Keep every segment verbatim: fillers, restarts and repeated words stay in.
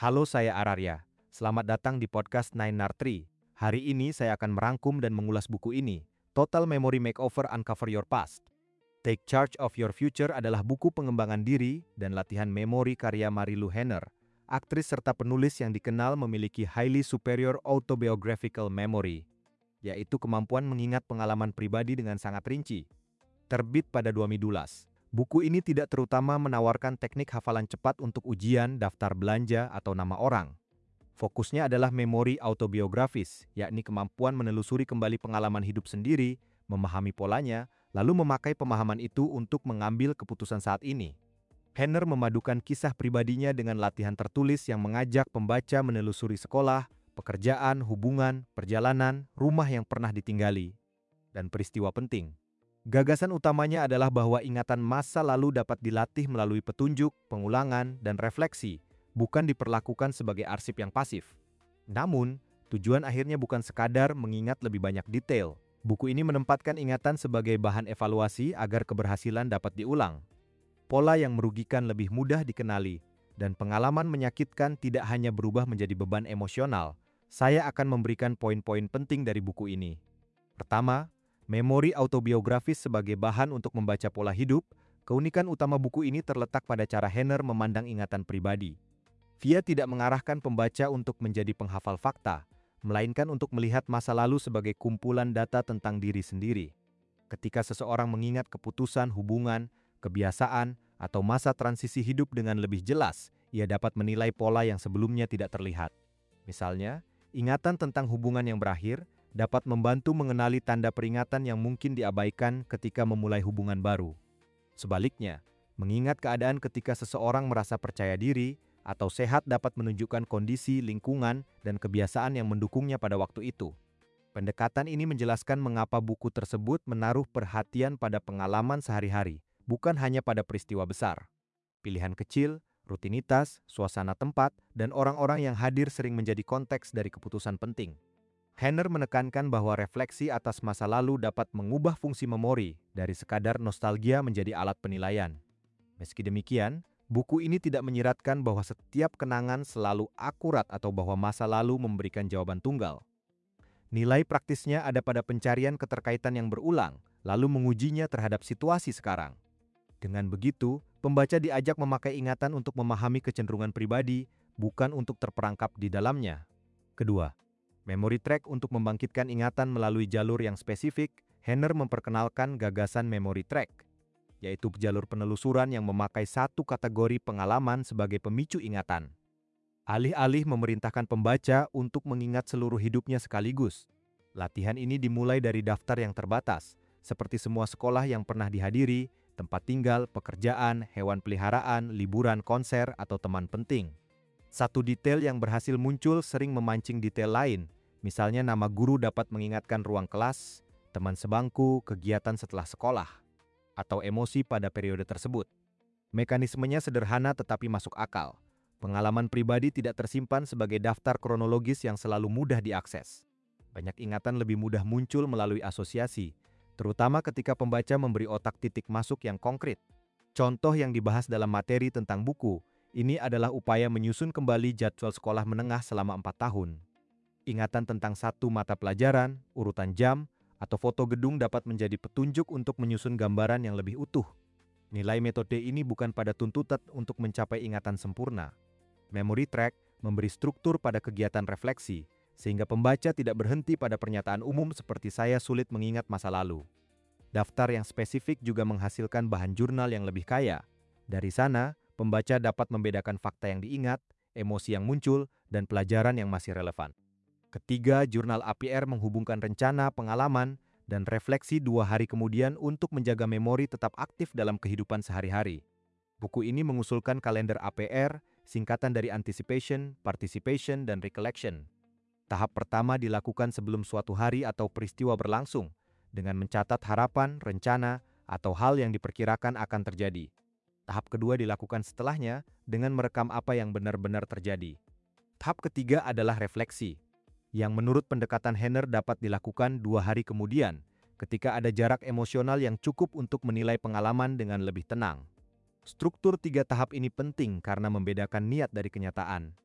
Halo, saya Ararya. Selamat datang di podcast Nine Nar Tree. Hari ini saya akan merangkum dan mengulas buku ini, Total Memory Makeover Uncover Your Past. Take Charge of Your Future adalah buku pengembangan diri dan latihan memori karya Marilu Henner, aktris serta penulis yang dikenal memiliki highly superior autobiographical memory, yaitu kemampuan mengingat pengalaman pribadi dengan sangat rinci. Terbit pada dua ribu dua belas. Buku ini tidak terutama menawarkan teknik hafalan cepat untuk ujian, daftar belanja, atau nama orang. Fokusnya adalah memori autobiografis, yakni kemampuan menelusuri kembali pengalaman hidup sendiri, memahami polanya, lalu memakai pemahaman itu untuk mengambil keputusan saat ini. Henner memadukan kisah pribadinya dengan latihan tertulis yang mengajak pembaca menelusuri sekolah, pekerjaan, hubungan, perjalanan, rumah yang pernah ditinggali, dan peristiwa penting. Gagasan utamanya adalah bahwa ingatan masa lalu dapat dilatih melalui petunjuk, pengulangan, dan refleksi, bukan diperlakukan sebagai arsip yang pasif. Namun, tujuan akhirnya bukan sekadar mengingat lebih banyak detail. Buku ini menempatkan ingatan sebagai bahan evaluasi agar keberhasilan dapat diulang. Pola yang merugikan lebih mudah dikenali, dan pengalaman menyakitkan tidak hanya berubah menjadi beban emosional. Saya akan memberikan poin-poin penting dari buku ini. Pertama, memori autobiografis sebagai bahan untuk membaca pola hidup. Keunikan utama buku ini terletak pada cara Henner memandang ingatan pribadi. Dia tidak mengarahkan pembaca untuk menjadi penghafal fakta, melainkan untuk melihat masa lalu sebagai kumpulan data tentang diri sendiri. Ketika seseorang mengingat keputusan, hubungan, kebiasaan, atau masa transisi hidup dengan lebih jelas, ia dapat menilai pola yang sebelumnya tidak terlihat. Misalnya, ingatan tentang hubungan yang berakhir dapat membantu mengenali tanda peringatan yang mungkin diabaikan ketika memulai hubungan baru. Sebaliknya, mengingat keadaan ketika seseorang merasa percaya diri atau sehat dapat menunjukkan kondisi, lingkungan, dan kebiasaan yang mendukungnya pada waktu itu. Pendekatan ini menjelaskan mengapa buku tersebut menaruh perhatian pada pengalaman sehari-hari, bukan hanya pada peristiwa besar. Pilihan kecil, rutinitas, suasana tempat, dan orang-orang yang hadir sering menjadi konteks dari keputusan penting. Henner menekankan bahwa refleksi atas masa lalu dapat mengubah fungsi memori dari sekadar nostalgia menjadi alat penilaian. Meski demikian, buku ini tidak menyiratkan bahwa setiap kenangan selalu akurat atau bahwa masa lalu memberikan jawaban tunggal. Nilai praktisnya ada pada pencarian keterkaitan yang berulang, lalu mengujinya terhadap situasi sekarang. Dengan begitu, pembaca diajak memakai ingatan untuk memahami kecenderungan pribadi, bukan untuk terperangkap di dalamnya. Kedua, memory track untuk membangkitkan ingatan melalui jalur yang spesifik. Henner memperkenalkan gagasan memory track, yaitu jalur penelusuran yang memakai satu kategori pengalaman sebagai pemicu ingatan. Alih-alih memerintahkan pembaca untuk mengingat seluruh hidupnya sekaligus. Latihan ini dimulai dari daftar yang terbatas, seperti semua sekolah yang pernah dihadiri, tempat tinggal, pekerjaan, hewan peliharaan, liburan, konser, atau teman penting. Satu detail yang berhasil muncul sering memancing detail lain, misalnya nama guru dapat mengingatkan ruang kelas, teman sebangku, kegiatan setelah sekolah, atau emosi pada periode tersebut. Mekanismenya sederhana tetapi masuk akal. Pengalaman pribadi tidak tersimpan sebagai daftar kronologis yang selalu mudah diakses. Banyak ingatan lebih mudah muncul melalui asosiasi, terutama ketika pembaca memberi otak titik masuk yang konkret. Contoh yang dibahas dalam materi tentang buku ini adalah upaya menyusun kembali jadwal sekolah menengah selama empat tahun. Ingatan tentang satu mata pelajaran, urutan jam, atau foto gedung dapat menjadi petunjuk untuk menyusun gambaran yang lebih utuh. Nilai metode ini bukan pada tuntutan untuk mencapai ingatan sempurna. Memory track memberi struktur pada kegiatan refleksi, sehingga pembaca tidak berhenti pada pernyataan umum seperti saya sulit mengingat masa lalu. Daftar yang spesifik juga menghasilkan bahan jurnal yang lebih kaya. Dari sana, pembaca dapat membedakan fakta yang diingat, emosi yang muncul, dan pelajaran yang masih relevan. Ketiga, jurnal A P R menghubungkan rencana, pengalaman, dan refleksi dua hari kemudian untuk menjaga memori tetap aktif dalam kehidupan sehari-hari. Buku ini mengusulkan kalender A P R, singkatan dari Anticipation, Participation, dan Recollection. Tahap pertama dilakukan sebelum suatu hari atau peristiwa berlangsung, dengan mencatat harapan, rencana, atau hal yang diperkirakan akan terjadi. Tahap kedua dilakukan setelahnya dengan merekam apa yang benar-benar terjadi. Tahap ketiga adalah refleksi, yang menurut pendekatan Henner dapat dilakukan dua hari kemudian, ketika ada jarak emosional yang cukup untuk menilai pengalaman dengan lebih tenang. Struktur tiga tahap ini penting karena membedakan niat dari kenyataan.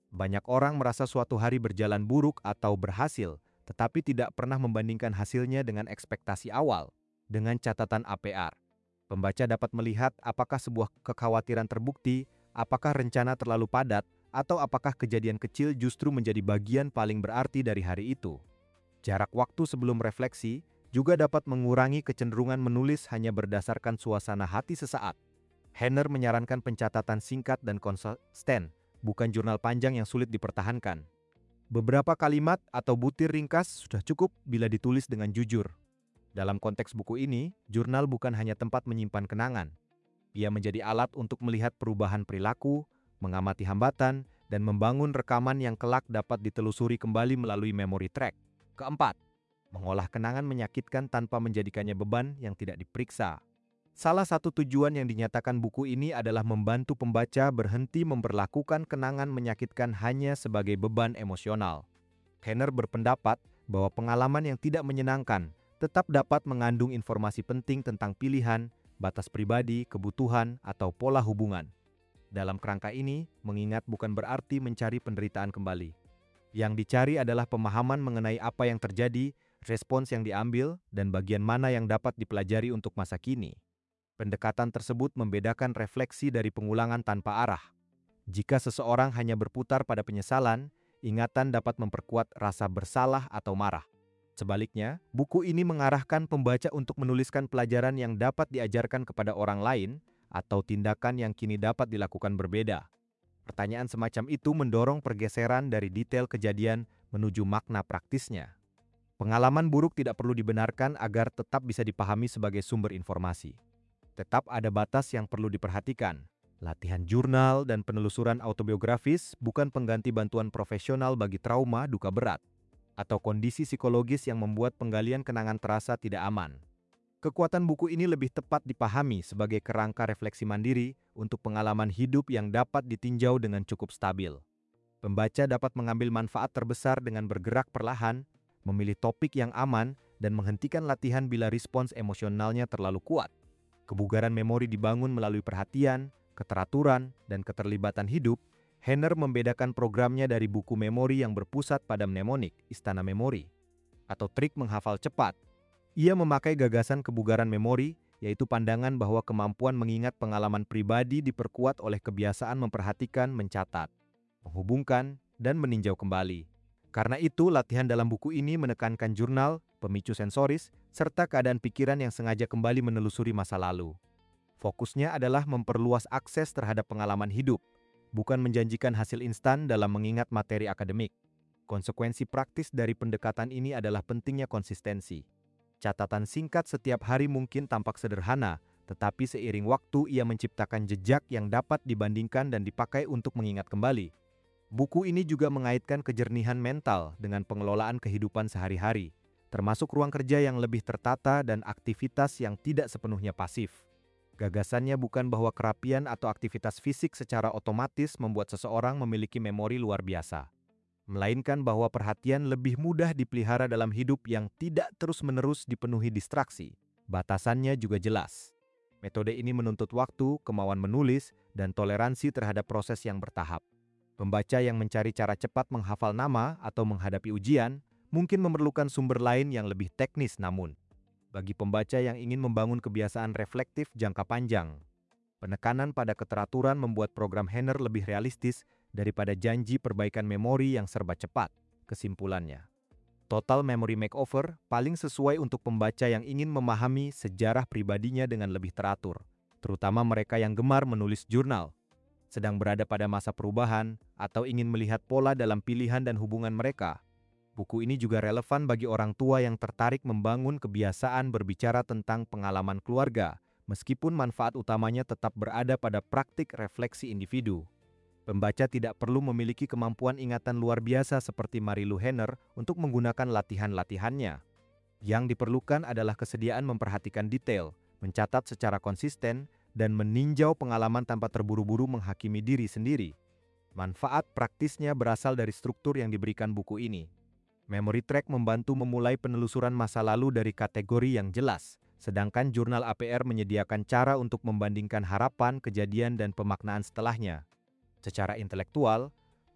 Banyak orang merasa suatu hari berjalan buruk atau berhasil, tetapi tidak pernah membandingkan hasilnya dengan ekspektasi awal. Dengan catatan A P R, pembaca dapat melihat apakah sebuah kekhawatiran terbukti, apakah rencana terlalu padat, atau apakah kejadian kecil justru menjadi bagian paling berarti dari hari itu. Jarak waktu sebelum refleksi juga dapat mengurangi kecenderungan menulis hanya berdasarkan suasana hati sesaat. Henner menyarankan pencatatan singkat dan konsisten, bukan jurnal panjang yang sulit dipertahankan. Beberapa kalimat atau butir ringkas sudah cukup bila ditulis dengan jujur. Dalam konteks buku ini, jurnal bukan hanya tempat menyimpan kenangan. Ia menjadi alat untuk melihat perubahan perilaku, mengamati hambatan, dan membangun rekaman yang kelak dapat ditelusuri kembali melalui memory track. Keempat, mengolah kenangan menyakitkan tanpa menjadikannya beban yang tidak diperiksa. Salah satu tujuan yang dinyatakan buku ini adalah membantu pembaca berhenti memperlakukan kenangan menyakitkan hanya sebagai beban emosional. Henner berpendapat bahwa pengalaman yang tidak menyenangkan tetap dapat mengandung informasi penting tentang pilihan, batas pribadi, kebutuhan, atau pola hubungan. Dalam kerangka ini, mengingat bukan berarti mencari penderitaan kembali. Yang dicari adalah pemahaman mengenai apa yang terjadi, respons yang diambil, dan bagian mana yang dapat dipelajari untuk masa kini. Pendekatan tersebut membedakan refleksi dari pengulangan tanpa arah. Jika seseorang hanya berputar pada penyesalan, ingatan dapat memperkuat rasa bersalah atau marah. Sebaliknya, buku ini mengarahkan pembaca untuk menuliskan pelajaran yang dapat diajarkan kepada orang lain atau tindakan yang kini dapat dilakukan berbeda. Pertanyaan semacam itu mendorong pergeseran dari detail kejadian menuju makna praktisnya. Pengalaman buruk tidak perlu dibenarkan agar tetap bisa dipahami sebagai sumber informasi. Tetap ada batas yang perlu diperhatikan. Latihan jurnal dan penelusuran autobiografis bukan pengganti bantuan profesional bagi trauma duka berat atau kondisi psikologis yang membuat penggalian kenangan terasa tidak aman. Kekuatan buku ini lebih tepat dipahami sebagai kerangka refleksi mandiri untuk pengalaman hidup yang dapat ditinjau dengan cukup stabil. Pembaca dapat mengambil manfaat terbesar dengan bergerak perlahan, memilih topik yang aman, dan menghentikan latihan bila respons emosionalnya terlalu kuat. Kebugaran memori dibangun melalui perhatian, keteraturan, dan keterlibatan hidup. Henner membedakan programnya dari buku memori yang berpusat pada mnemonik, istana memori, atau trik menghafal cepat. Ia memakai gagasan kebugaran memori, yaitu pandangan bahwa kemampuan mengingat pengalaman pribadi diperkuat oleh kebiasaan memperhatikan, mencatat, menghubungkan, dan meninjau kembali. Karena itu, latihan dalam buku ini menekankan jurnal, pemicu sensoris, serta keadaan pikiran yang sengaja kembali menelusuri masa lalu. Fokusnya adalah memperluas akses terhadap pengalaman hidup, bukan menjanjikan hasil instan dalam mengingat materi akademik. Konsekuensi praktis dari pendekatan ini adalah pentingnya konsistensi. Catatan singkat setiap hari mungkin tampak sederhana, tetapi seiring waktu ia menciptakan jejak yang dapat dibandingkan dan dipakai untuk mengingat kembali. Buku ini juga mengaitkan kejernihan mental dengan pengelolaan kehidupan sehari-hari, termasuk ruang kerja yang lebih tertata dan aktivitas yang tidak sepenuhnya pasif. Gagasannya bukan bahwa kerapian atau aktivitas fisik secara otomatis membuat seseorang memiliki memori luar biasa, melainkan bahwa perhatian lebih mudah dipelihara dalam hidup yang tidak terus-menerus dipenuhi distraksi. Batasannya juga jelas. Metode ini menuntut waktu, kemauan menulis, dan toleransi terhadap proses yang bertahap. Pembaca yang mencari cara cepat menghafal nama atau menghadapi ujian mungkin memerlukan sumber lain yang lebih teknis, namun bagi pembaca yang ingin membangun kebiasaan reflektif jangka panjang, penekanan pada keteraturan membuat program Henner lebih realistis daripada janji perbaikan memori yang serba cepat. Kesimpulannya, Total Memory Makeover paling sesuai untuk pembaca yang ingin memahami sejarah pribadinya dengan lebih teratur, terutama mereka yang gemar menulis jurnal, sedang berada pada masa perubahan, atau ingin melihat pola dalam pilihan dan hubungan mereka. Buku ini juga relevan bagi orang tua yang tertarik membangun kebiasaan berbicara tentang pengalaman keluarga, meskipun manfaat utamanya tetap berada pada praktik refleksi individu. Pembaca tidak perlu memiliki kemampuan ingatan luar biasa seperti Marilu Henner untuk menggunakan latihan-latihannya. Yang diperlukan adalah kesediaan memperhatikan detail, mencatat secara konsisten, dan meninjau pengalaman tanpa terburu-buru menghakimi diri sendiri. Manfaat praktisnya berasal dari struktur yang diberikan buku ini. Memory Track membantu memulai penelusuran masa lalu dari kategori yang jelas, sedangkan jurnal A P R menyediakan cara untuk membandingkan harapan, kejadian, dan pemaknaan setelahnya. Secara intelektual,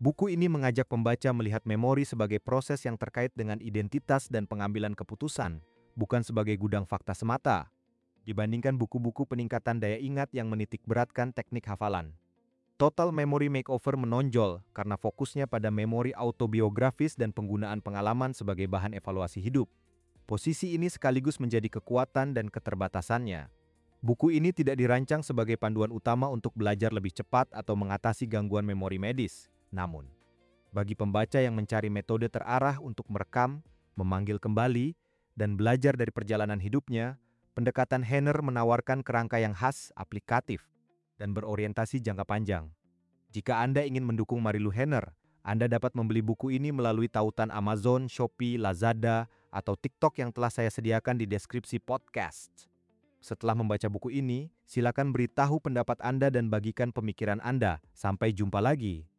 Buku ini mengajak pembaca melihat memori sebagai proses yang terkait dengan identitas dan pengambilan keputusan, bukan sebagai gudang fakta semata, dibandingkan buku-buku peningkatan daya ingat yang menitik beratkan teknik hafalan. Total Memory Makeover menonjol karena fokusnya pada memori autobiografis dan penggunaan pengalaman sebagai bahan evaluasi hidup. Posisi ini sekaligus menjadi kekuatan dan keterbatasannya. Buku ini tidak dirancang sebagai panduan utama untuk belajar lebih cepat atau mengatasi gangguan memori medis. Namun, bagi pembaca yang mencari metode terarah untuk merekam, memanggil kembali, dan belajar dari perjalanan hidupnya, pendekatan Henner menawarkan kerangka yang khas, aplikatif, dan berorientasi jangka panjang. Jika Anda ingin mendukung Marilu Henner, Anda dapat membeli buku ini melalui tautan Amazon, Shopee, Lazada, atau TikTok yang telah saya sediakan di deskripsi podcast. Setelah membaca buku ini, silakan beritahu pendapat Anda dan bagikan pemikiran Anda. Sampai jumpa lagi.